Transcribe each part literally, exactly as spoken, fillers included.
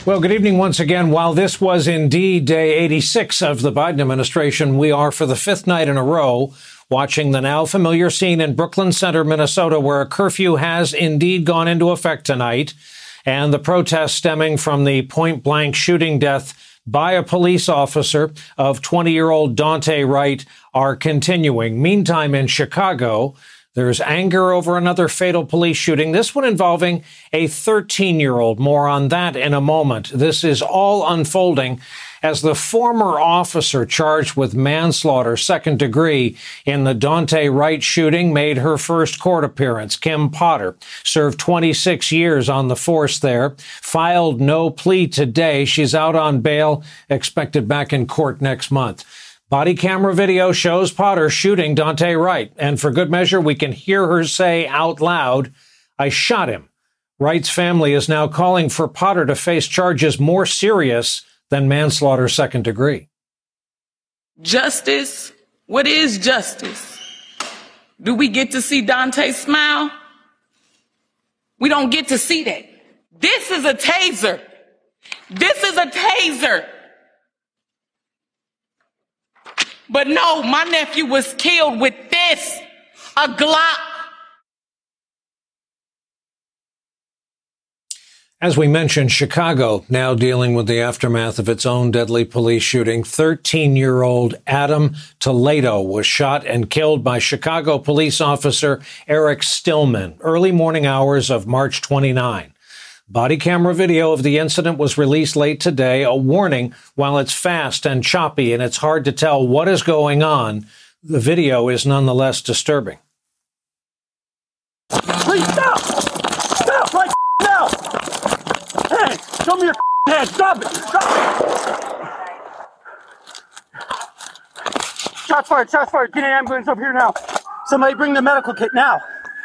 Well, good evening once again. While this was indeed day eighty-six of the Biden administration, we are for the fifth night in a row watching the now familiar scene in Brooklyn Center, Minnesota, where a curfew has indeed gone into effect tonight, and the protests stemming from the point-blank shooting death by a police officer of twenty-year-old Daunte Wright are continuing. Meantime, in Chicago, there's anger over another fatal police shooting, this one involving a thirteen-year-old. More on that in a moment. This is all unfolding as the former officer charged with manslaughter, second degree, in the Daunte Wright shooting made her first court appearance. Kim Potter served twenty-six years on the force there, filed no plea today. She's out on bail, expected back in court next month. Body camera video shows Potter shooting Daunte Wright, and for good measure, we can hear her say out loud, "I shot him." Wright's family is now calling for Potter to face charges more serious than manslaughter second degree. Justice? What is justice? Do we get to see Daunte smile? We don't get to see that. This is a taser. This is a taser. But no, my nephew was killed with this, a Glock. As we mentioned, Chicago now dealing with the aftermath of its own deadly police shooting. thirteen-year-old Adam Toledo was shot and killed by Chicago police officer Eric Stillman, early morning hours of March twenty-ninth. Body camera video of the incident was released late today. A warning, while it's fast and choppy and it's hard to tell what is going on, the video is nonetheless disturbing. Please stop! Stop right now! Hey, show me your hand! Stop it! Stop it! Shots fired! Shots fired! Get an ambulance up here now! Somebody bring the medical kit now!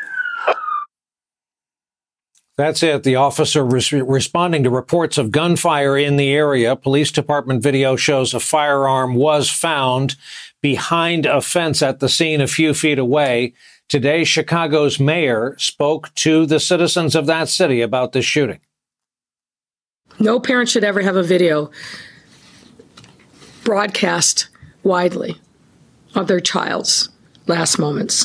That's it. The officer was responding to reports of gunfire in the area. Police department video shows a firearm was found behind a fence at the scene a few feet away. Today, Chicago's mayor spoke to the citizens of that city about this shooting. No parent should ever have a video broadcast widely of their child's last moments.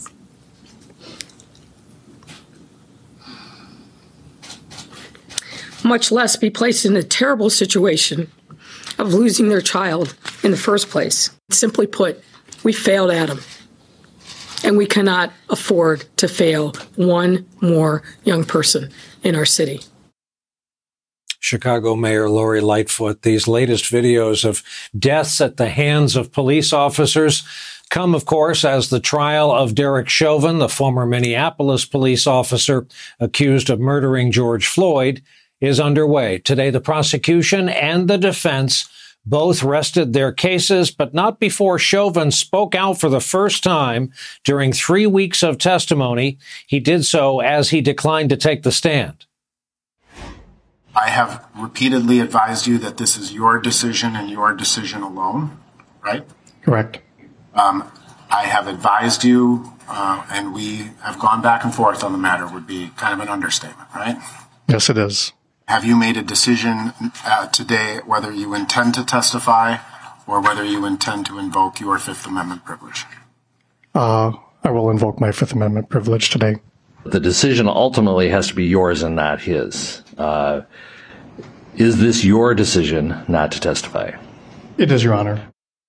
Much less be placed in a terrible situation of losing their child in the first place. Simply put, we failed Adam, and we cannot afford to fail one more young person in our city. Chicago Mayor Lori Lightfoot. These latest videos of deaths at the hands of police officers come, of course, as the trial of Derek Chauvin, the former Minneapolis police officer accused of murdering George Floyd, is underway. Today, the prosecution and the defense both rested their cases, but not before Chauvin spoke out for the first time during three weeks of testimony. He did so as he declined to take the stand. I have repeatedly advised you that this is your decision and your decision alone, right? Correct. Um, I have advised you, uh, and we have gone back and forth on the matter, would be kind of an understatement, right? Yes, it is. Have you made a decision uh, today whether you intend to testify or whether you intend to invoke your Fifth Amendment privilege? Uh, I will invoke my Fifth Amendment privilege today. The decision ultimately has to be yours and not his. Uh, is this your decision not to testify? It is, Your Honor.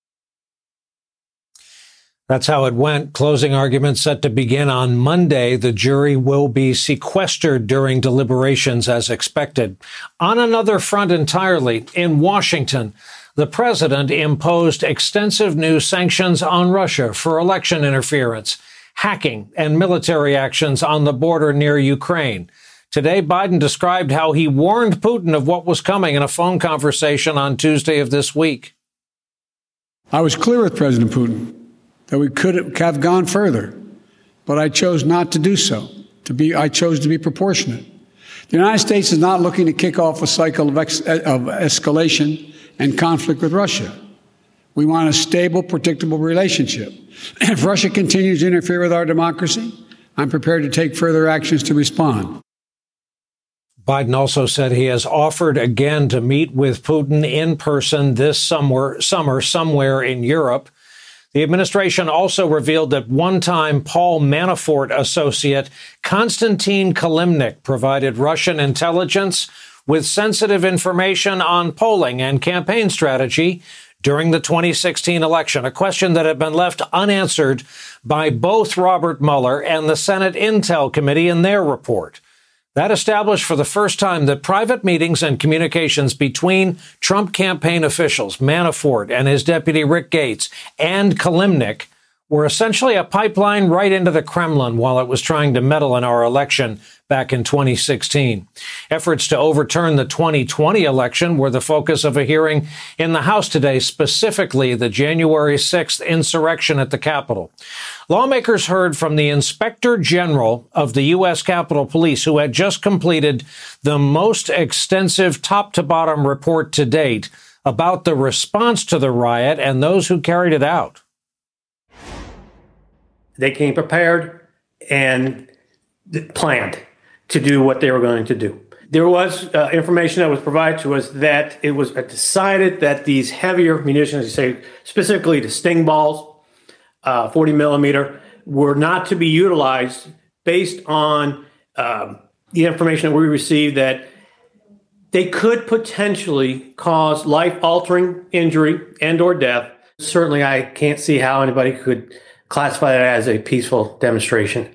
That's how it went. Closing arguments set to begin on Monday. The jury will be sequestered during deliberations as expected. On another front entirely, in Washington, the president imposed extensive new sanctions on Russia for election interference, hacking, and military actions on the border near Ukraine. Today, Biden described how he warned Putin of what was coming in a phone conversation on Tuesday of this week. I was clear with President Putin that we could have gone further, but I chose not to do so. To be, I chose to be proportionate. The United States is not looking to kick off a cycle of, ex, of escalation and conflict with Russia. We want a stable, predictable relationship. If Russia continues to interfere with our democracy, I'm prepared to take further actions to respond. Biden also said he has offered again to meet with Putin in person this summer, summer somewhere in Europe. The administration also revealed that one-time Paul Manafort associate Konstantin Kilimnik provided Russian intelligence with sensitive information on polling and campaign strategy during the twenty sixteen election, a question that had been left unanswered by both Robert Mueller and the Senate Intel Committee in their report. That established for the first time that private meetings and communications between Trump campaign officials, Manafort and his deputy Rick Gates, and Kilimnik were essentially a pipeline right into the Kremlin while it was trying to meddle in our election back in twenty sixteen. Efforts to overturn the twenty twenty election were the focus of a hearing in the House today, specifically the January sixth insurrection at the Capitol. Lawmakers heard from the Inspector General of the U S Capitol Police, who had just completed the most extensive top-to-bottom report to date about the response to the riot and those who carried it out. They came prepared and planned to do what they were going to do. There was uh, information that was provided to us that it was decided that these heavier munitions, say specifically the sting balls, uh, forty millimeter, were not to be utilized based on um, the information that we received that they could potentially cause life-altering injury and or death. Certainly, I can't see how anybody could classify that as a peaceful demonstration.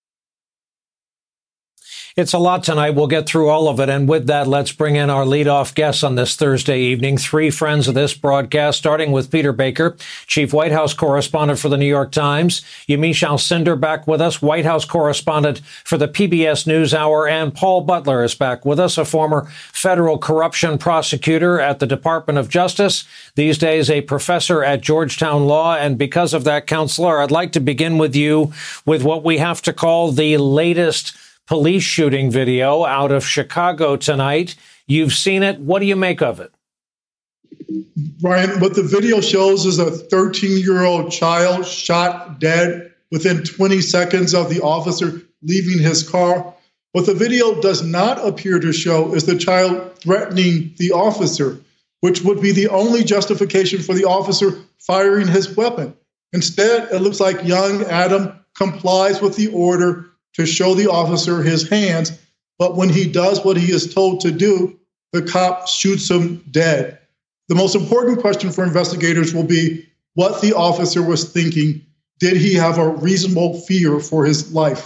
It's a lot tonight. We'll get through all of it. And with that, let's bring in our leadoff guests on this Thursday evening. Three friends of this broadcast, starting with Peter Baker, chief White House correspondent for the New York Times. Yamiche Alcindor back with us, White House correspondent for the P B S NewsHour. And Paul Butler is back with us, a former federal corruption prosecutor at the Department of Justice, these days a professor at Georgetown Law. And because of that, Counselor, I'd like to begin with you with what we have to call the latest police shooting video out of Chicago tonight. You've seen it. What do you make of it? Brian, what the video shows is a thirteen-year-old child shot dead within twenty seconds of the officer leaving his car. What the video does not appear to show is the child threatening the officer, which would be the only justification for the officer firing his weapon. Instead, it looks like young Adam complies with the order to show the officer his hands, but when he does what he is told to do, the cop shoots him dead. The most important question for investigators will be what the officer was thinking. Did he have a reasonable fear for his life?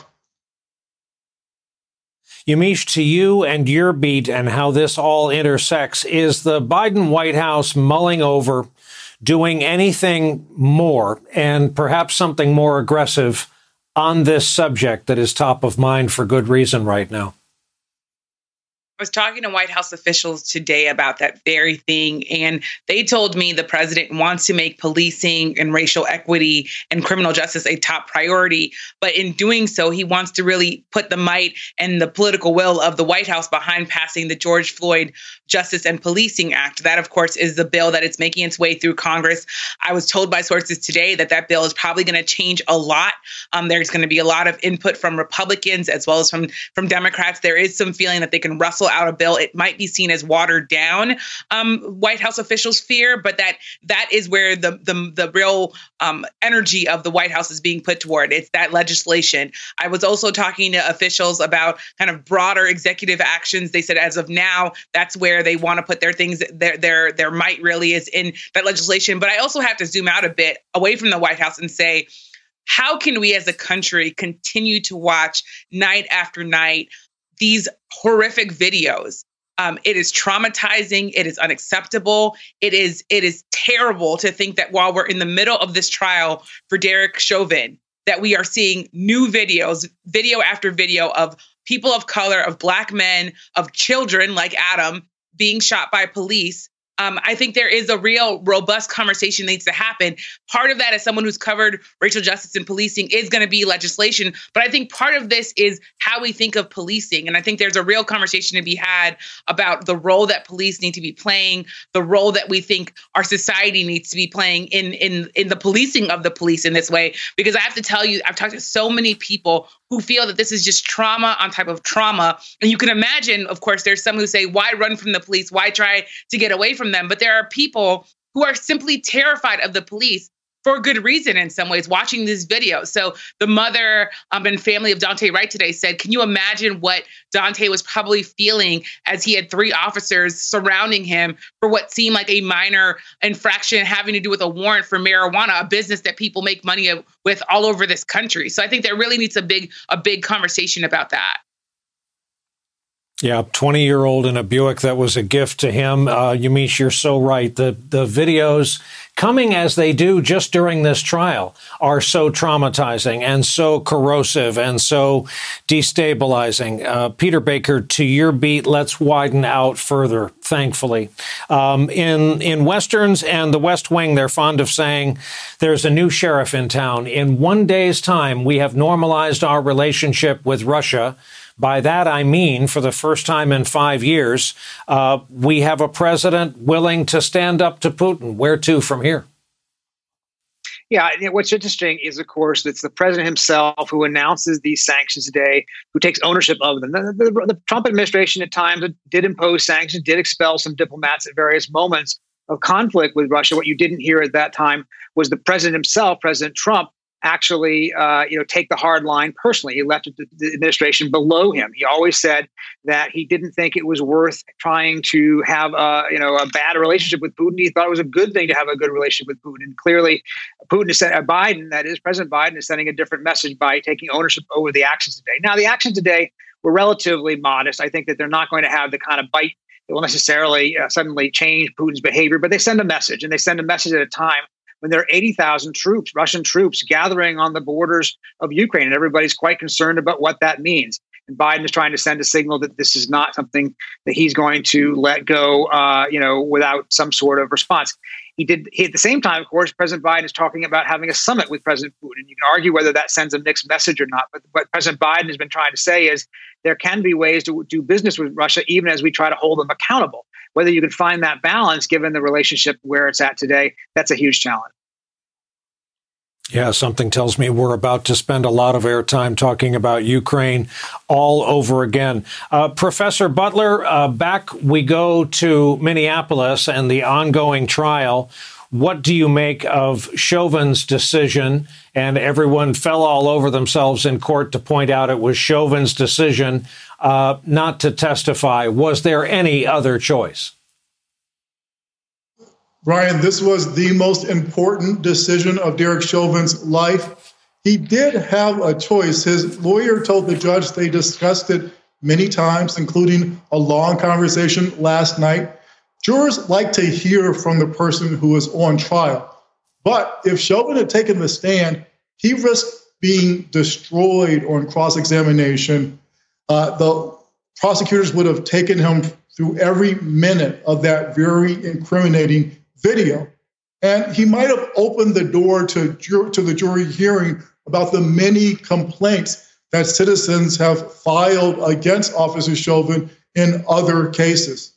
Yamiche, to you and your beat and how this all intersects, is the Biden White House mulling over doing anything more and perhaps something more aggressive on this subject that is top of mind for good reason right now? I was talking to White House officials today about that very thing, and they told me the president wants to make policing and racial equity and criminal justice a top priority. But in doing so, he wants to really put the might and the political will of the White House behind passing the George Floyd Justice and Policing Act. That, of course, is the bill that it's making its way through Congress. I was told by sources today that that bill is probably going to change a lot. Um, there's going to be a lot of input from Republicans as well as from, from Democrats. There is some feeling that they can rustle out a bill. It might be seen as watered down, um, White House officials fear, but that that is where the the, the real um, energy of the White House is being put toward. It's that legislation. I was also talking to officials about kind of broader executive actions. They said as of now, that's where they want to put their things, their their their might really is in that legislation. But I also have to zoom out a bit away from the White House and say, how can we as a country continue to watch night after night these horrific videos? Um, it is traumatizing. It is unacceptable. It is it is terrible to think that while we're in the middle of this trial for Derek Chauvin, that we are seeing new videos, video after video of people of color, of Black men, of children like Adam being shot by police. Um, I think there is a real robust conversation that needs to happen. Part of that, as someone who's covered racial justice and policing, is going to be legislation. But I think part of this is how we think of policing. And I think there's a real conversation to be had about the role that police need to be playing, the role that we think our society needs to be playing in, in, in the policing of the police in this way. Because I have to tell you, I've talked to so many people who who feel that this is just trauma on top of trauma. And you can imagine, of course, there's some who say, why run from the police? Why try to get away from them? But there are people who are simply terrified of the police for good reason in some ways, watching this video. So the mother um, and family of Daunte Wright today said, can you imagine what Daunte was probably feeling as he had three officers surrounding him for what seemed like a minor infraction having to do with a warrant for marijuana, a business that people make money with all over this country. So I think there really needs a big, a big conversation about that. Yeah, twenty-year-old in a Buick, that was a gift to him. Uh, Yamiche, you're so right. The the videos coming as they do just during this trial are so traumatizing and so corrosive and so destabilizing. Uh, Peter Baker, to your beat, let's widen out further, thankfully. Um, in, in Westerns and the West Wing, they're fond of saying there's a new sheriff in town. In one day's time, we have normalized our relationship with Russia. By that, I mean, for the first time in five years, uh, we have a president willing to stand up to Putin. Where to from here? Yeah, what's interesting is, of course, it's the president himself who announces these sanctions today, who takes ownership of them. The, the, the Trump administration at times did impose sanctions, did expel some diplomats at various moments of conflict with Russia. What you didn't hear at that time was the president himself, President Trump, actually, uh, you know, take the hard line personally. He left the administration below him. He always said that he didn't think it was worth trying to have, a, you know, a bad relationship with Putin. He thought it was a good thing to have a good relationship with Putin. And clearly, Putin is uh, Biden, that is, President Biden, is sending a different message by taking ownership over the actions today. Now, the actions today were relatively modest. I think that they're not going to have the kind of bite that will necessarily uh, suddenly change Putin's behavior, but they send a message, and they send a message at a time when there are eighty thousand troops, Russian troops, gathering on the borders of Ukraine, and everybody's quite concerned about what that means. And Biden is trying to send a signal that this is not something that he's going to let go, uh, you know, without some sort of response. He did. He, at the same time, of course, President Biden is talking about having a summit with President Putin. You can argue whether that sends a mixed message or not. But what President Biden has been trying to say is there can be ways to do business with Russia, even as we try to hold them accountable. Whether you can find that balance, given the relationship where it's at today, that's a huge challenge. Yeah, something tells me we're about to spend a lot of airtime talking about Ukraine all over again. Uh, Professor Butler, uh, back we go to Minneapolis and the ongoing trial. What do you make of Chauvin's decision? And everyone fell all over themselves in court to point out it was Chauvin's decision uh, not to testify. Was there any other choice? Ryan, this was the most important decision of Derek Chauvin's life. He did have a choice. His lawyer told the judge they discussed it many times, including a long conversation last night. Jurors like to hear from the person who is on trial. But if Chauvin had taken the stand, he risked being destroyed on cross-examination. Uh, the prosecutors would have taken him through every minute of that very incriminating video. And he might have opened the door to, to the jury hearing about the many complaints that citizens have filed against Officer Chauvin in other cases.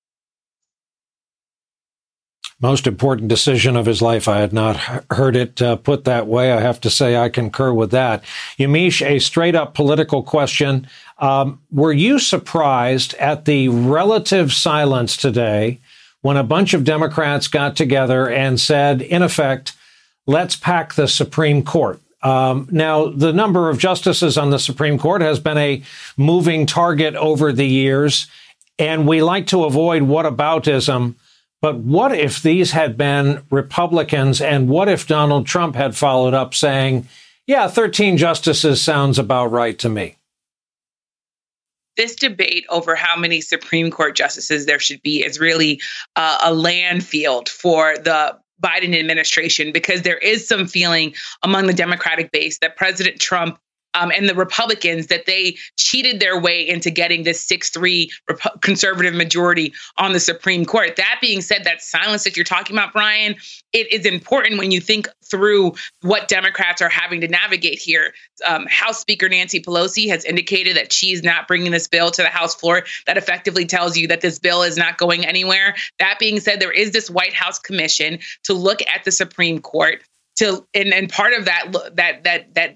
Most important decision of his life. I had not heard it uh, put that way. I have to say I concur with that. Yamiche, a straight up political question. Um, were you surprised at the relative silence today when a bunch of Democrats got together and said, in effect, let's pack the Supreme Court? Um, now, the number of justices on the Supreme Court has been a moving target over the years, and we like to avoid whataboutism. But what if these had been Republicans, and what if Donald Trump had followed up saying, yeah, thirteen justices sounds about right to me? This debate over how many Supreme Court justices there should be is really uh, a landfill for the Biden administration, because there is some feeling among the Democratic base that President Trump Um, and the Republicans, that they cheated their way into getting this six three Rep- conservative majority on the Supreme Court. That being said, that silence that you're talking about, Brian, it is important when you think through what Democrats are having to navigate here. Um, House Speaker Nancy Pelosi has indicated that she's not bringing this bill to the House floor. That effectively tells you that this bill is not going anywhere. That being said, there is this White House commission to look at the Supreme Court to, and, and part of that, that, that, that,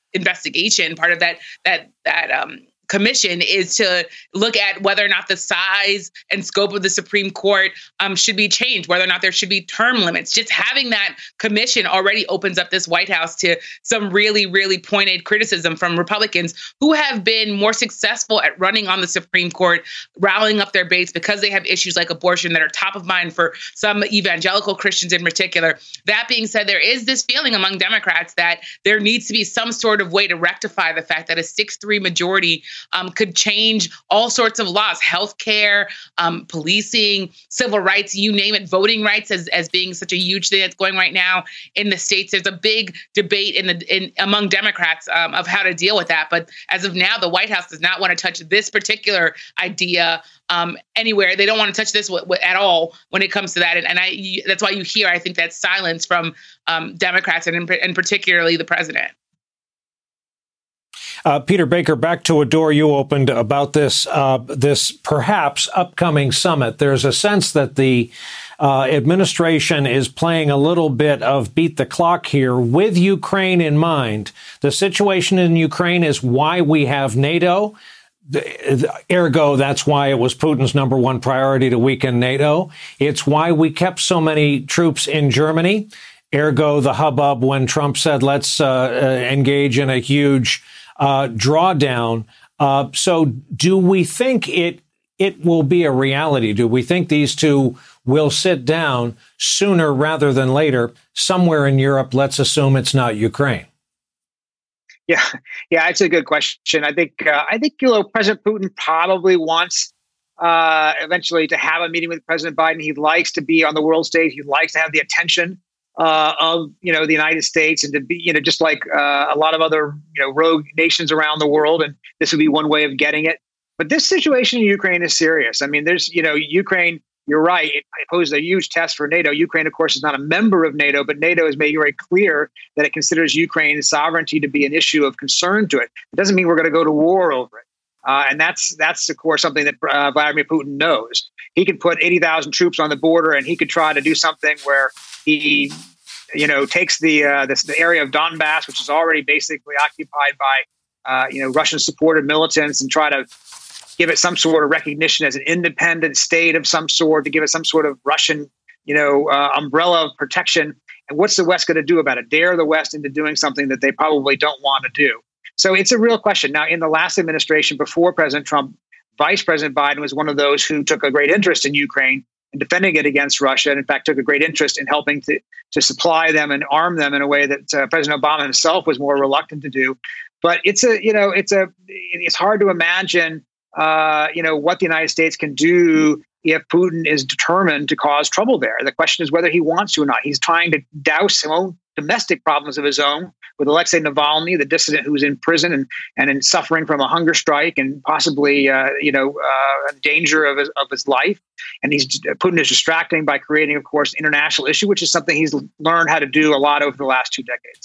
investigation, part of that that that um, commission is to look at whether or not the size and scope of the Supreme Court um, should be changed, whether or not there should be term limits. Just having that commission already opens up this White House to some really, really pointed criticism from Republicans who have been more successful at running on the Supreme Court, rallying up their base because they have issues like abortion that are top of mind for some evangelical Christians in particular. That being said, there is this feeling among Democrats that there needs to be some sort of way to rectify the fact that a six three majority Um, could change all sorts of laws, healthcare, um, policing, civil rights, you name it, voting rights as, as being such a huge thing that's going right now in the states. There's a big debate in the in among Democrats um, of how to deal with that. But as of now, the White House does not want to touch this particular idea um, anywhere. They don't want to touch this w- w- at all when it comes to that. And, and I you, that's why you hear, I think, that silence from um, Democrats and, in, and particularly the president. Uh, Peter Baker, back to a door you opened about this uh, this perhaps upcoming summit. There's a sense that the uh, administration is playing a little bit of beat the clock here with Ukraine in mind. The situation in Ukraine is why we have NATO. Ergo, that's why it was Putin's number one priority to weaken NATO. It's why we kept so many troops in Germany. Ergo, the hubbub when Trump said, let's uh, uh, engage in a huge Uh, drawdown. Uh, so do we think it it will be a reality? Do we think these two will sit down sooner rather than later somewhere in Europe? Let's assume it's not Ukraine. Yeah, yeah, it's a good question. I think uh, I think you know President Putin probably wants uh, eventually to have a meeting with President Biden. He likes to be on the world stage. He likes to have the attention Uh, of, you know, the United States and to be, you know, just like uh, a lot of other, you know, rogue nations around the world. And this would be one way of getting it. But this situation in Ukraine is serious. I mean, there's, you know, Ukraine, you're right, it poses a huge test for NATO. Ukraine, of course, is not a member of NATO, but NATO has made very clear that it considers Ukraine's sovereignty to be an issue of concern to it. It doesn't mean we're going to go to war over it. Uh, and that's, that's of course, something that uh, Vladimir Putin knows. He could put eighty thousand troops on the border and he could try to do something where he, you know, takes the, uh, this, the area of Donbass, which is already basically occupied by, uh, you know, Russian-supported militants, and try to give it some sort of recognition as an independent state of some sort, to give it some sort of Russian, you know, uh, umbrella of protection. And what's the West going to do about it? Dare the West into doing something that they probably don't want to do? So it's a real question. Now, in the last administration before President Trump, Vice President Biden was one of those who took a great interest in Ukraine and defending it against Russia, and in fact took a great interest in helping to to supply them and arm them in a way that uh, President Obama himself was more reluctant to do. But it's a you know it's a it's hard to imagine uh, you know what the United States can do if Putin is determined to cause trouble there. The question is whether he wants to or not. He's trying to douse his own domestic problems of his own with Alexei Navalny, the dissident who's in prison and and in suffering from a hunger strike and possibly uh, you know uh, in danger of his of his life. And he's Putin is distracting by creating, of course, international issue, which is something he's learned how to do a lot over the last two decades.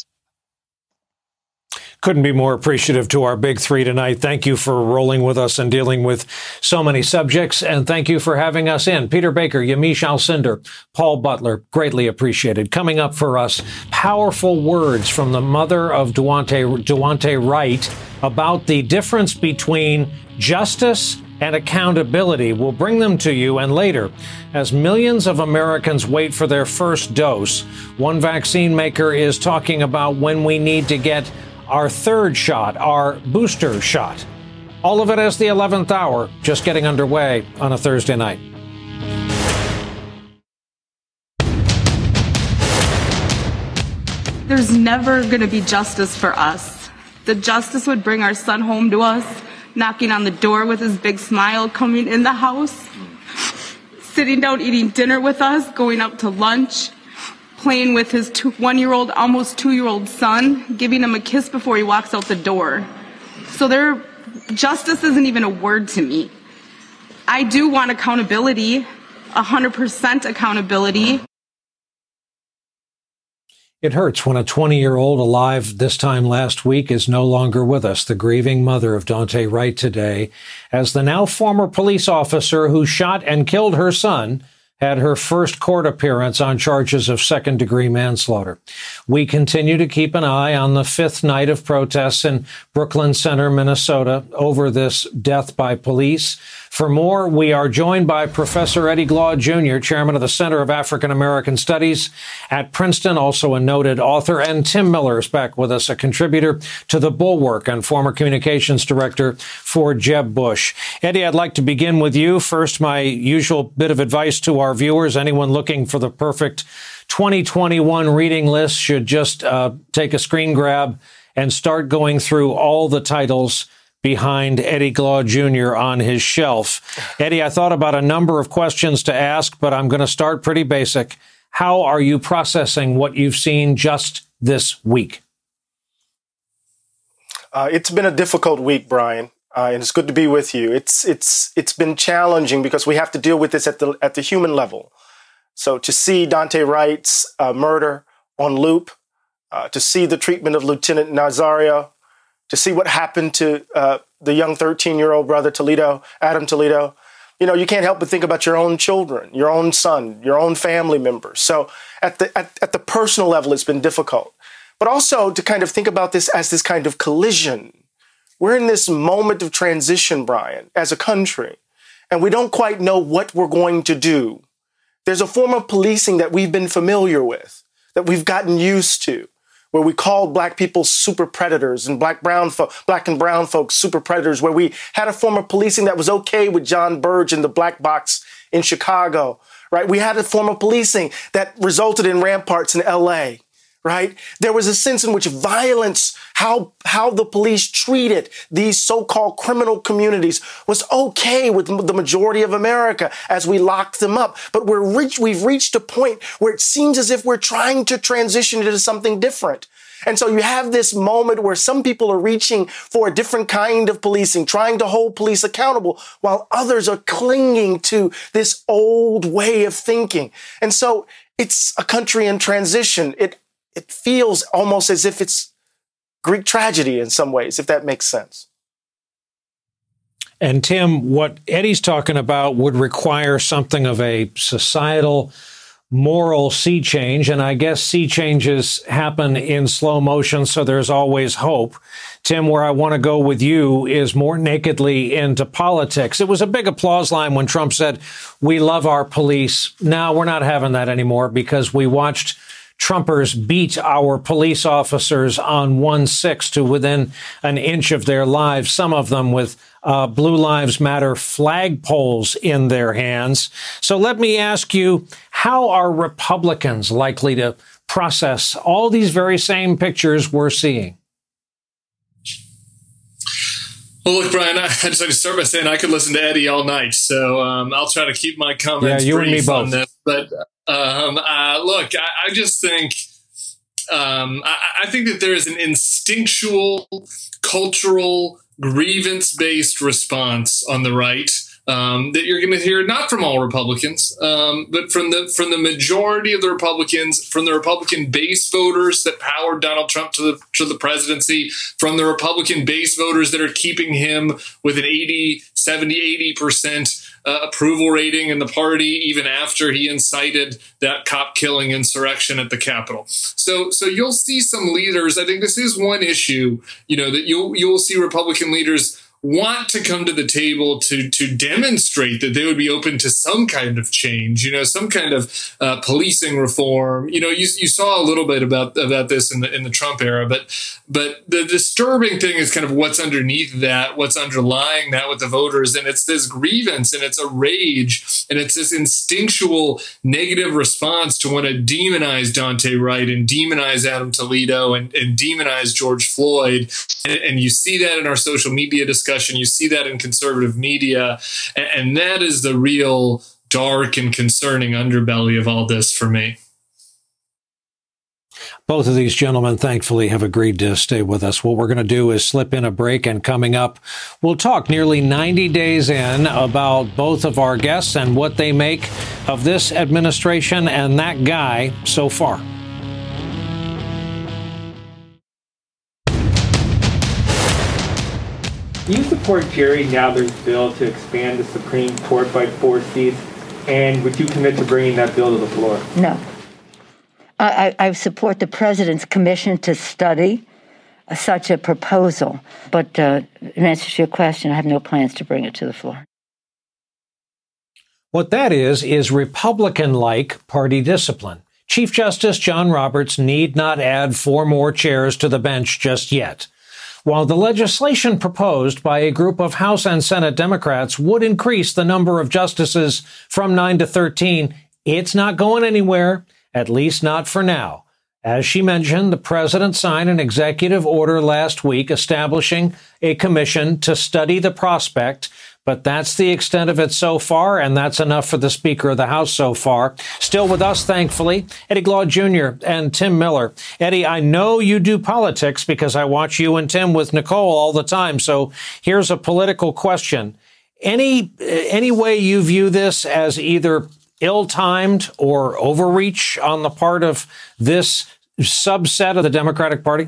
Couldn't be more appreciative to our big three tonight. Thank you for rolling with us and dealing with so many subjects. And thank you for having us in. Peter Baker, Yamiche Alcindor, Paul Butler, greatly appreciated. Coming up for us, powerful words from the mother of Daunte, Daunte Wright about the difference between justice and accountability. We'll bring them to you. And later, as millions of Americans wait for their first dose, one vaccine maker is talking about when we need to get our third shot, our booster shot. All of it as the eleventh hour, just getting underway on a Thursday night. There's never going to be justice for us. The justice would bring our son home to us, knocking on the door with his big smile, coming in the house, sitting down eating dinner with us, going out to lunch, playing with his two, one-year-old, almost two-year-old son, giving him a kiss before he walks out the door. So there, justice isn't even a word to me. I do want accountability, one hundred percent accountability. It hurts when a twenty-year-old alive this time last week is no longer with us. The grieving mother of Daunte Wright today, as the now former police officer who shot and killed her son had her first court appearance on charges of second-degree manslaughter. We continue to keep an eye on the fifth night of protests in Brooklyn Center, Minnesota, over this death by police. For more, we are joined by Professor Eddie Glaude, Junior, chairman of the Center of African American Studies at Princeton, also a noted author, and Tim Miller is back with us, a contributor to The Bulwark and former communications director for Jeb Bush. Eddie, I'd like to begin with you. First, my usual bit of advice to our viewers. Anyone looking for the perfect twenty twenty-one reading list should just uh, take a screen grab and start going through all the titles behind Eddie Glaude, Junior on his shelf. Eddie, I thought about a number of questions to ask, but I'm going to start pretty basic. How are you processing what you've seen just this week? Uh, it's been a difficult week, Brian, uh, and it's good to be with you. It's it's it's been challenging because we have to deal with this at the at the human level. So to see Daunte Wright's uh, murder on loop, uh, to see the treatment of Lieutenant Nazario, to see what happened to uh, the young thirteen-year-old brother Toledo, Adam Toledo, you know, you can't help but think about your own children, your own son, your own family members. So at the at, at the personal level, it's been difficult. But also to kind of think about this as this kind of collision. We're in this moment of transition, Brian, as a country, and we don't quite know what we're going to do. There's a form of policing that we've been familiar with, that we've gotten used to, where we called black people super predators and black brown fo- black and brown folks super predators, where we had a form of policing that was okay with John Burge and the black box in Chicago, right? We had a form of policing that resulted in ramparts in L A, right? There was a sense in which violence, how, how the police treated these so-called criminal communities was okay with the majority of America as we locked them up. But we're reach, we've reached a point where it seems as if we're trying to transition into something different. And so you have this moment where some people are reaching for a different kind of policing, trying to hold police accountable, while others are clinging to this old way of thinking. And so it's a country in transition. It It feels almost as if it's Greek tragedy in some ways, if that makes sense. And Tim, what Eddie's talking about would require something of a societal, moral sea change. And I guess sea changes happen in slow motion, so there's always hope. Tim, where I want to go with you is more nakedly into politics. It was a big applause line when Trump said, "We love our police." Now we're not having that anymore because we watched Trumpers beat our police officers on one six to within an inch of their lives, some of them with uh, Blue Lives Matter flagpoles in their hands. So let me ask you, how are Republicans likely to process all these very same pictures we're seeing? Well, look, Brian, I just like to start by saying I could listen to Eddie all night, so um, I'll try to keep my comments yeah, you brief and me both. on this. But um, uh, look, I, I just think um, I, I think that there is an instinctual, cultural, grievance-based response on the right um, that you're going to hear not from all Republicans, um, but from the from the majority of the Republicans, from the Republican base voters that powered Donald Trump to the to the presidency, from the Republican base voters that are keeping him with an eighty, seventy, eighty percent uh, approval rating in the party, even after he incited that cop killing insurrection at the Capitol. So, so you'll see some leaders. I think this is one issue, you know, that you'll you'll see Republican leaders want to come to the table to to demonstrate that they would be open to some kind of change, you know, some kind of uh, policing reform. You know, you you saw a little bit about about this in the in the Trump era, but but the disturbing thing is kind of what's underneath that, what's underlying that with the voters, and it's this grievance and it's a rage and it's this instinctual negative response to want to demonize Daunte Wright and demonize Adam Toledo and, and demonize George Floyd, and, and you see that in our social media discussion. You see that in conservative media, and, and that is the real dark and concerning underbelly of all this for me. Both of these gentlemen, thankfully, have agreed to stay with us. What we're going to do is slip in a break, and coming up, we'll talk nearly ninety days in about both of our guests and what they make of this administration and that guy so far. Do you support Jerry Nadler's bill to expand the Supreme Court by four seats? And would you commit to bringing that bill to the floor? No. I, I support the president's commission to study such a proposal. But uh, in answer to your question, I have no plans to bring it to the floor. What that is, is Republican-like party discipline. Chief Justice John Roberts need not add four more chairs to the bench just yet. While the legislation proposed by a group of House and Senate Democrats would increase the number of justices from nine to thirteen, it's not going anywhere, at least not for now. As she mentioned, the president signed an executive order last week establishing a commission to study the prospect, but that's the extent of it so far, and that's enough for the Speaker of the House so far. Still with us, thankfully, Eddie Glaude Junior and Tim Miller. Eddie, I know you do politics because I watch you and Tim with Nicole all the time, so here's a political question. Any, any way you view this as either ill-timed or overreach on the part of this subset of the Democratic Party?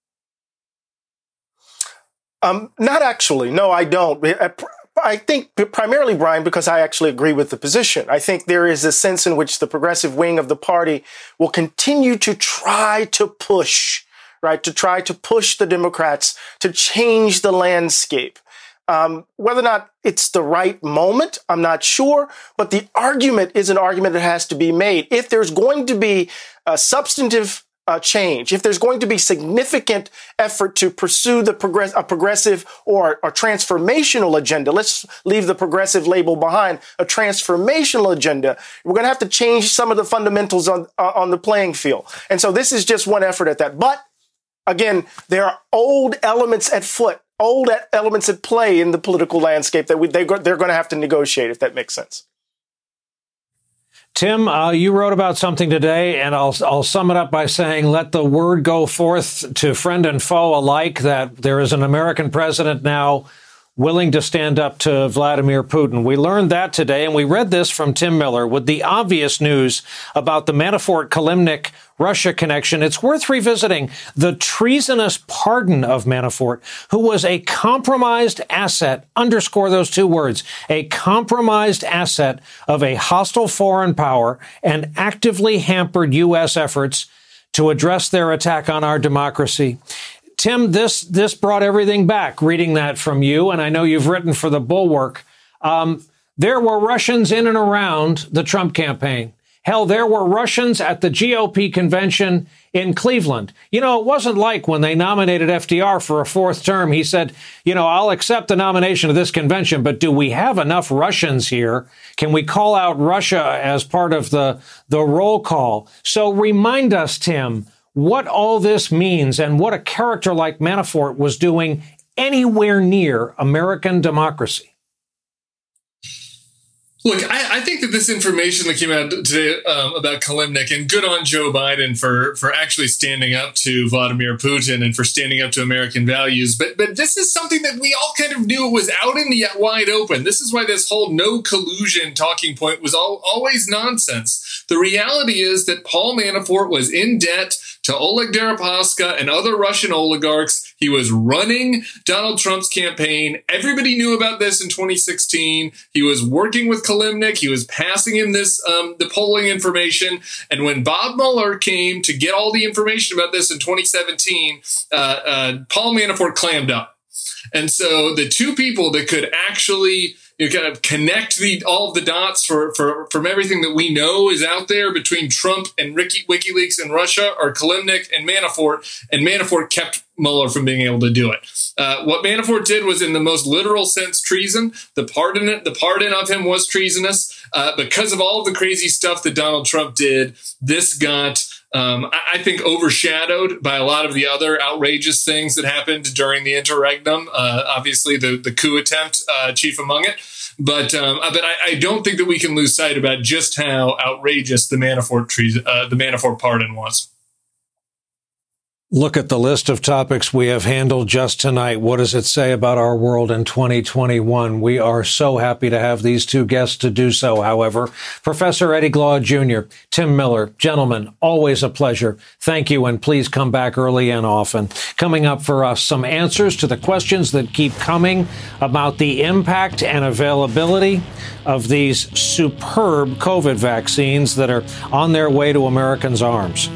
Um, not actually. No, I don't. I think primarily, Brian, because I actually agree with the position. I think there is a sense in which the progressive wing of the party will continue to try to push, right, to try to push the Democrats to change the landscape. Um, whether or not it's the right moment, I'm not sure, but the argument is an argument that has to be made. If there's going to be a substantive Uh, change, if there's going to be significant effort to pursue the progress, a progressive or a transformational agenda, let's leave the progressive label behind, a transformational agenda, we're going to have to change some of the fundamentals on, uh, on the playing field. And so this is just one effort at that. But again, there are old elements at foot, old elements at play in the political landscape that we, they, they're going to have to negotiate, if that makes sense. Tim, uh, you wrote about something today, and I'll I'll sum it up by saying, let the word go forth to friend and foe alike that there is an American president now willing to stand up to Vladimir Putin. We learned that today, and we read this from Tim Miller with the obvious news about the Manafort-Kilimnik Russia connection. It's worth revisiting the treasonous pardon of Manafort, who was a compromised asset, underscore those two words, a compromised asset of a hostile foreign power and actively hampered U S efforts to address their attack on our democracy. Tim, this this brought everything back, reading that from you, and I know you've written for the Bulwark. Um, there were Russians in and around the Trump campaign. Hell, there were Russians at the G O P convention in Cleveland. You know, it wasn't like when they nominated F D R for a fourth term, he said, you know, I'll accept the nomination of this convention, but do we have enough Russians here? Can we call out Russia as part of the, the roll call? So remind us, Tim, what all this means and what a character like Manafort was doing anywhere near American democracy. Look, I, I think that this information that came out today um, about Kilimnik, and good on Joe Biden for for actually standing up to Vladimir Putin and for standing up to American values. But but this is something that we all kind of knew was out in the wide open. This is why this whole no collusion talking point was all, always nonsense. The reality is that Paul Manafort was in debt to Oleg Deripaska and other Russian oligarchs. He was running Donald Trump's campaign. Everybody knew about this in twenty sixteen. He was working with Kilimnik. He was passing him this, um, the polling information. And when Bob Mueller came to get all the information about this in twenty seventeen, uh, uh, Paul Manafort clammed up. And so the two people that could actually you kind of connect the, all of the dots for, for, from everything that we know is out there between Trump and Ricky, WikiLeaks and Russia are Kilimnik and Manafort, and Manafort kept Mueller from being able to do it. Uh, what Manafort did was in the most literal sense treason. The pardon, the pardon of him was treasonous. Uh, because of all of the crazy stuff that Donald Trump did, this got Um, I, I think overshadowed by a lot of the other outrageous things that happened during the interregnum. Uh, obviously, the, the coup attempt, uh, chief among it. But um, but I, I don't think that we can lose sight about just how outrageous the Manafort treason, uh, the Manafort pardon was. Look at the list of topics we have handled just tonight. What does it say about our world in twenty twenty-one? We are so happy to have these two guests to do so, however. Professor Eddie Glaude Junior, Tim Miller, gentlemen, always a pleasure. Thank you, and please come back early and often. Coming up for us, some answers to the questions that keep coming about the impact and availability of these superb COVID vaccines that are on their way to Americans' arms.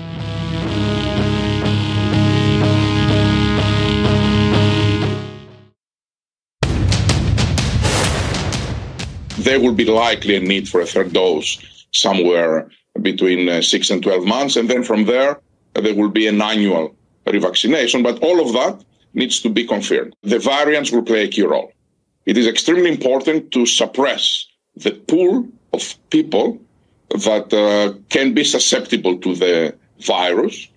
There will be likely a need for a third dose somewhere between uh, six and twelve months. And then from there, uh, there will be an annual revaccination. But all of that needs to be confirmed. The variants will play a key role. It is extremely important to suppress the pool of people that uh, can be susceptible to the virus.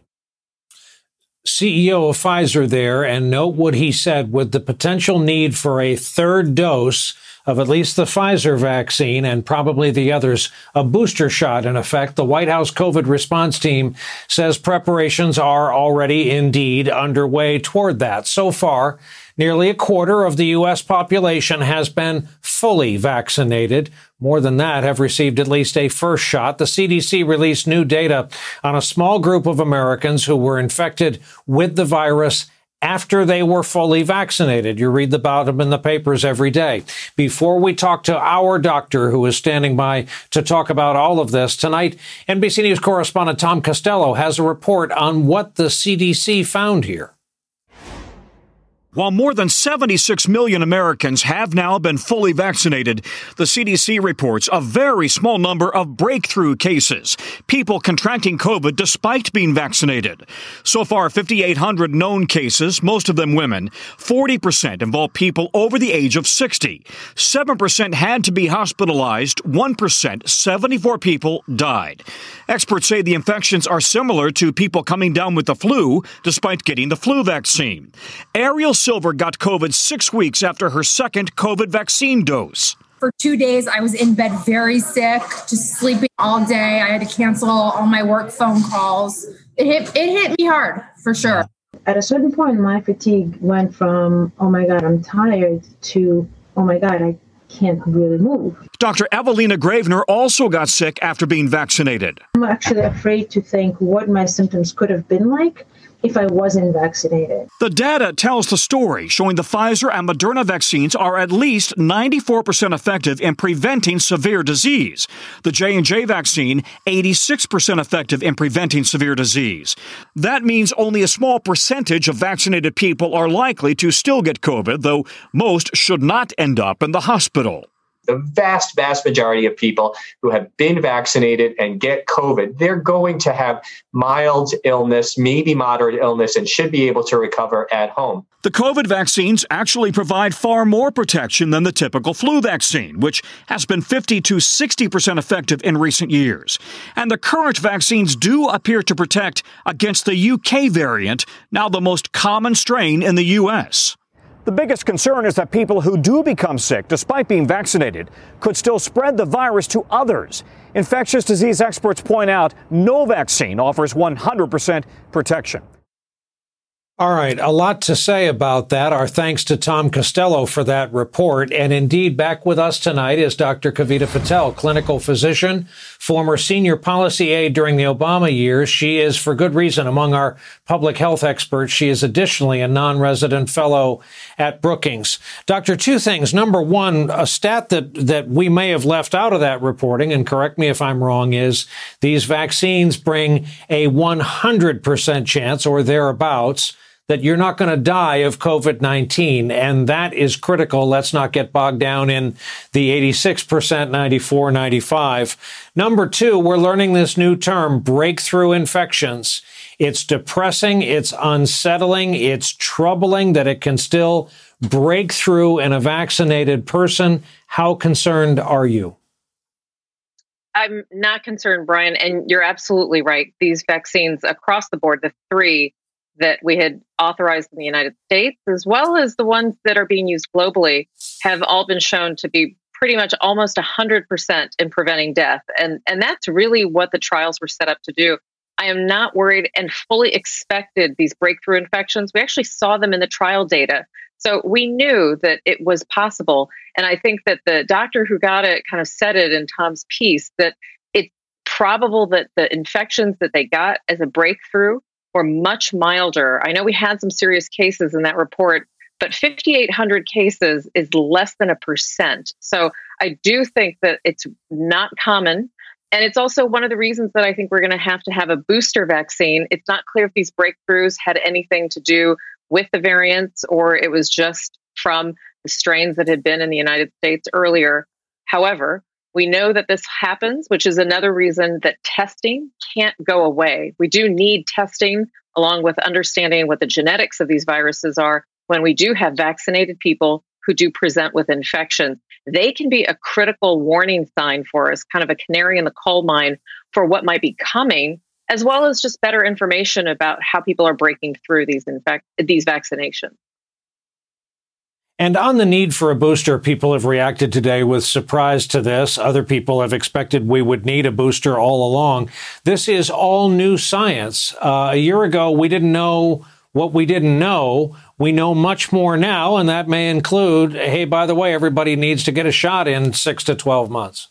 C E O of Pfizer there, and note what he said with the potential need for a third dose of at least the Pfizer vaccine and probably the others, a booster shot in effect. The White House COVID response team says preparations are already indeed underway toward that. So far, nearly a quarter of the U S population has been fully vaccinated. More than that have received at least a first shot. The C D C released new data on a small group of Americans who were infected with the virus after they were fully vaccinated. You read about them in the papers every day. Before we talk to our doctor who is standing by to talk about all of this, tonight, N B C News correspondent Tom Costello has a report on what the C D C found here. While more than seventy-six million Americans have now been fully vaccinated, the C D C reports a very small number of breakthrough cases, people contracting COVID despite being vaccinated. So far, five thousand eight hundred known cases, most of them women. forty percent involve people over the age of sixty. seven percent had to be hospitalized. one percent, seventy-four people, died. Experts say the infections are similar to people coming down with the flu despite getting the flu vaccine. Ariel Silver got COVID six weeks after her second COVID vaccine dose. For two days, I was in bed very sick, just sleeping all day. I had to cancel all my work phone calls. It hit, it hit me hard, for sure. At a certain point, my fatigue went from, oh my God, I'm tired, to, oh my God, I can't really move. Doctor Evelina Gravener also got sick after being vaccinated. I'm actually afraid to think what my symptoms could have been like if I wasn't vaccinated. The data tells the story, showing the Pfizer and Moderna vaccines are at least ninety-four percent effective in preventing severe disease. The J and J vaccine, eighty-six percent effective in preventing severe disease. That means only a small percentage of vaccinated people are likely to still get COVID, though most should not end up in the hospital. The vast, vast majority of people who have been vaccinated and get COVID, they're going to have mild illness, maybe moderate illness, and should be able to recover at home. The COVID vaccines actually provide far more protection than the typical flu vaccine, which has been fifty to sixty percent effective in recent years. And the current vaccines do appear to protect against the U K variant, now the most common strain in the U S. The biggest concern is that people who do become sick, despite being vaccinated, could still spread the virus to others. Infectious disease experts point out no vaccine offers one hundred percent protection. All right, a lot to say about that. Our thanks to Tom Costello for that report. And indeed, back with us tonight is Doctor Kavita Patel, clinical physician, former senior policy aide during the Obama years. She is, for good reason, among our public health experts. She is additionally a non-resident fellow at Brookings. Doctor, two things. Number one, a stat that, that we may have left out of that reporting, and correct me if I'm wrong, is these vaccines bring a one hundred percent chance or thereabouts that you're not going to die of COVID nineteen. And that is critical. Let's not get bogged down in the eighty-six percent, ninety-four, ninety-five. Number two, we're learning this new term, breakthrough infections. It's depressing. It's unsettling. It's troubling that it can still break through in a vaccinated person. How concerned are you? I'm not concerned, Brian. And you're absolutely right. These vaccines across the board, the three that we had authorized in the United States, as well as the ones that are being used globally, have all been shown to be pretty much almost one hundred percent in preventing death. And, and that's really what the trials were set up to do. I am not worried and fully expected these breakthrough infections. We actually saw them in the trial data. So we knew that it was possible. And I think that the doctor who got it kind of said it in Tom's piece, that it's probable that the infections that they got as a breakthrough were much milder. I know we had some serious cases in that report, but fifty-eight hundred cases is less than a percent. So I do think that it's not common. And it's also one of the reasons that I think we're going to have to have a booster vaccine. It's not clear if these breakthroughs had anything to do with the variants or it was just from the strains that had been in the United States earlier. However, we know that this happens, which is another reason that testing can't go away. We do need testing along with understanding what the genetics of these viruses are when we do have vaccinated people who do present with infections. They can be a critical warning sign for us, kind of a canary in the coal mine for what might be coming, as well as just better information about how people are breaking through these infect these vaccinations. And on the need for a booster, people have reacted today with surprise to this. Other people have expected we would need a booster all along. This is all new science. Uh, a year ago, we didn't know what we didn't know. We know much more now, and that may include, hey, by the way, everybody needs to get a shot in six to twelve months.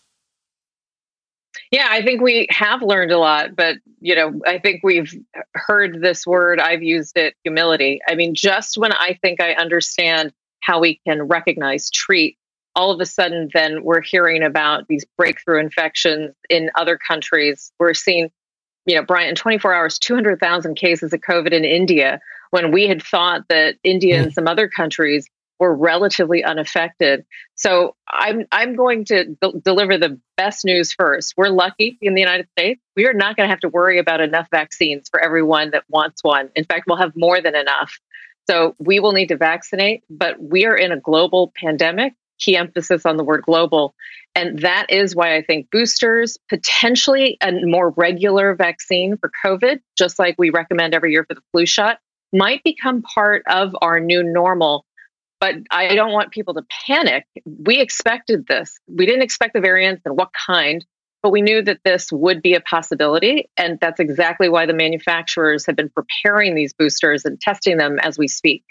Yeah, I think we have learned a lot, but, you know, I think we've heard this word, I've used it, humility. I mean, just when I think I understand how we can recognize, treat, all of a sudden, then we're hearing about these breakthrough infections in other countries. We're seeing, you know, Brian, in twenty-four hours, two hundred thousand cases of COVID in India, when we had thought that India and some other countries were relatively unaffected. So I'm I'm going to d- deliver the best news first. We're lucky in the United States. We are not going to have to worry about enough vaccines for everyone that wants one. In fact, we'll have more than enough. So we will need to vaccinate, but we are in a global pandemic, key emphasis on the word global. And that is why I think boosters, potentially a more regular vaccine for COVID, just like we recommend every year for the flu shot, might become part of our new normal. But I don't want people to panic. We expected this. We didn't expect the variants and what kind, but we knew that this would be a possibility. And that's exactly why the manufacturers have been preparing these boosters and testing them as we speak.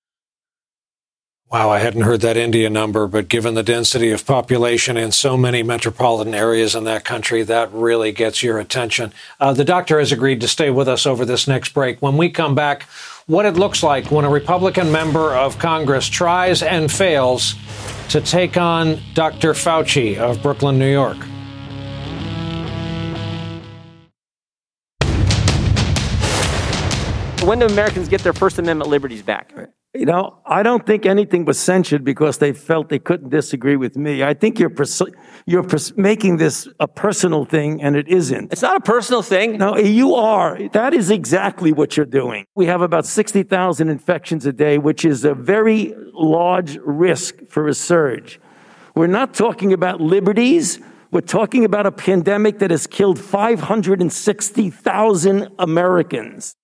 Wow, I hadn't heard that India number, but given the density of population in so many metropolitan areas in that country, that really gets your attention. Uh, the doctor has agreed to stay with us over this next break. When we come back, what it looks like when a Republican member of Congress tries and fails to take on Doctor Fauci of Brooklyn, New York. When do Americans get their First Amendment liberties back? You know, I don't think anything was censured because they felt they couldn't disagree with me. I think you're pers- you're pers- making this a personal thing, and it isn't. It's not a personal thing. No, you are. That is exactly what you're doing. We have about sixty thousand infections a day, which is a very large risk for a surge. We're not talking about liberties. We're talking about a pandemic that has killed five hundred sixty thousand Americans.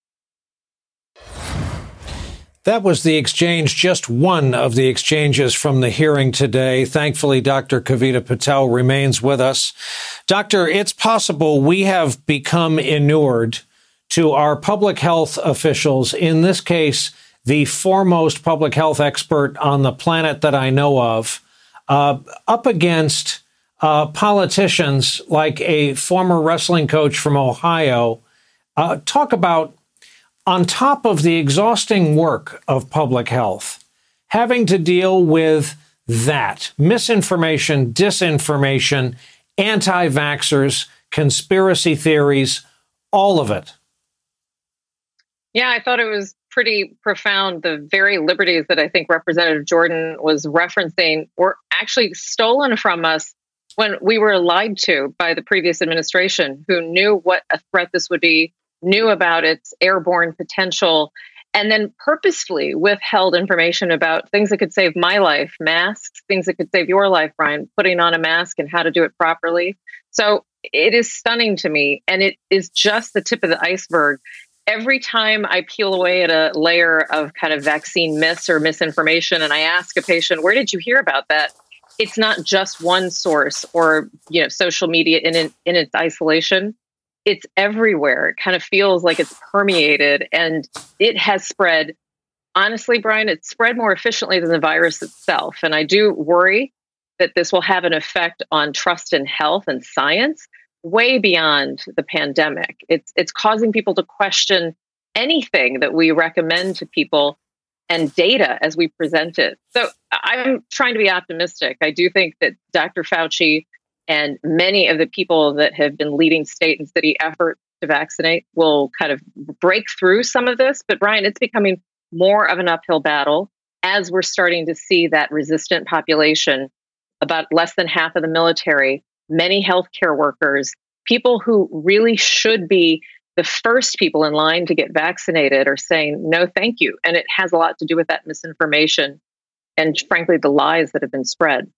That was the exchange, just one of the exchanges from the hearing today. Thankfully, Doctor Kavita Patel remains with us. Doctor, it's possible we have become inured to our public health officials, in this case, the foremost public health expert on the planet that I know of, uh, up against uh, politicians like a former wrestling coach from Ohio. Uh, talk about, on top of the exhausting work of public health, having to deal with that misinformation, disinformation, anti-vaxxers, conspiracy theories, all of it. Yeah, I thought it was pretty profound. The very liberties that I think Representative Jordan was referencing were actually stolen from us when we were lied to by the previous administration, who knew what a threat this would be, knew about its airborne potential, and then purposefully withheld information about things that could save my life, masks, things that could save your life, Brian, putting on a mask and how to do it properly. So it is stunning to me, and it is just the tip of the iceberg. Every time I peel away at a layer of kind of vaccine myths or misinformation, and I ask a patient, where did you hear about that? It's not just one source or, you know, social media in in, in its isolation. it's everywhere. It kind of feels like it's permeated, and it has spread. Honestly, Brian, it's spread more efficiently than the virus itself. And I do worry that this will have an effect on trust in health and science way beyond the pandemic. It's it's causing people to question anything that we recommend to people and data as we present it. So I'm trying to be optimistic. I do think that Doctor Fauci and many of the people that have been leading state and city efforts to vaccinate will kind of break through some of this. But Brian, it's becoming more of an uphill battle as we're starting to see that resistant population, about less than half of the military, many healthcare workers, people who really should be the first people in line to get vaccinated are saying, no, thank you. And it has a lot to do with that misinformation and, frankly, the lies that have been spread.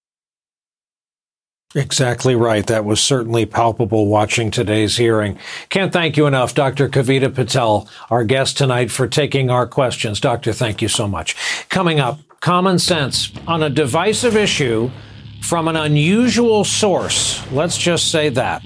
Exactly right. That was certainly palpable watching today's hearing. Can't thank you enough, Doctor Kavita Patel, our guest tonight, for taking our questions. Doctor, thank you so much. Coming up, common sense on a divisive issue from an unusual source. Let's just say that.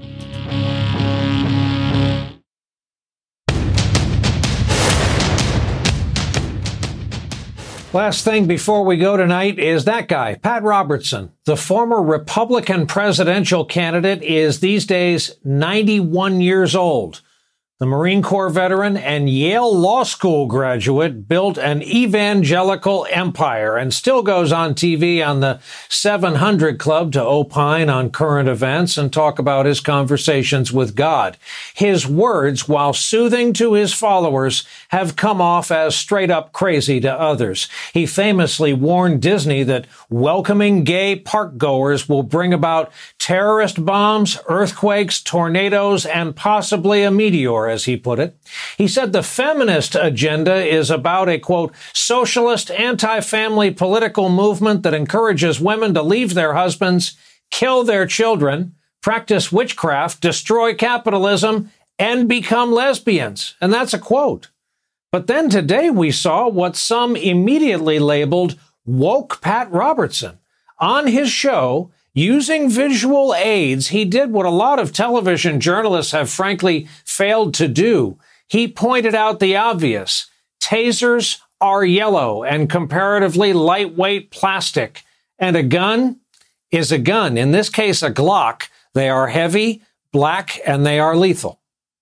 Last thing before we go tonight is that guy, Pat Robertson, the former Republican presidential candidate, is these days ninety-one years old. The Marine Corps veteran and Yale Law School graduate built an evangelical empire and still goes on T V on the seven hundred Club to opine on current events and talk about his conversations with God. His words, while soothing to his followers, have come off as straight up crazy to others. He famously warned Disney that welcoming gay parkgoers will bring about terrorist bombs, earthquakes, tornadoes, and possibly a meteor, as he put it. He said the feminist agenda is about a, quote, socialist, anti-family political movement that encourages women to leave their husbands, kill their children, practice witchcraft, destroy capitalism, and become lesbians. And that's a quote. But then today we saw what some immediately labeled woke Pat Robertson. On his show, using visual aids, he did what a lot of television journalists have frankly failed to do. He pointed out the obvious. Tasers are yellow and comparatively lightweight plastic. And a gun is a gun. In this case, a Glock. They are heavy, black, and they are lethal.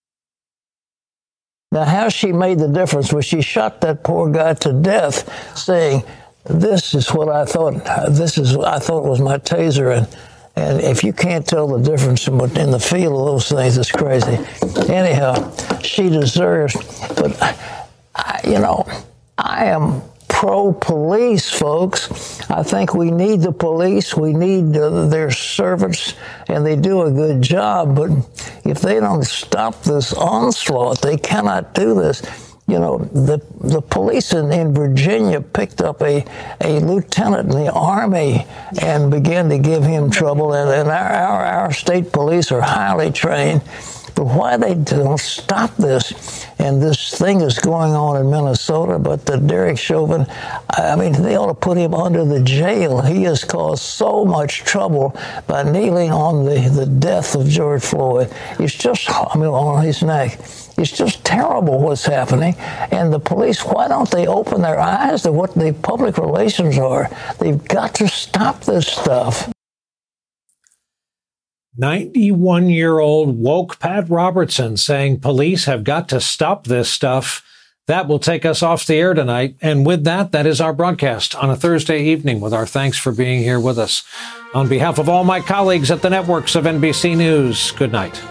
Now, how she made the difference was she shot that poor guy to death, saying, this is what I thought, this is, I thought was my taser. And, and if you can't tell the difference in the feel of those things, it's crazy. Anyhow, she deserves, but, I, you know, I am pro-police, folks. I think we need the police. We need uh, their servants, and they do a good job. But if they don't stop this onslaught, they cannot do this. You know, the the police in, in Virginia picked up a, a lieutenant in the Army and began to give him trouble. And, and our, our, our state police are highly trained. But why they don't stop this? And this thing is going on in Minnesota, but the Derek Chauvin, I mean, they ought to put him under the jail. He has caused so much trouble by kneeling on the, the death of George Floyd. It's just, I mean, on his neck. It's just terrible what's happening. And the police, why don't they open their eyes to what the public relations are? They've got to stop this stuff. ninety-one-year-old woke Pat Robertson saying police have got to stop this stuff. That will take us off the air tonight. And with that, that is our broadcast on a Thursday evening, with our thanks for being here with us. On behalf of all my colleagues at the networks of N B C News, good night.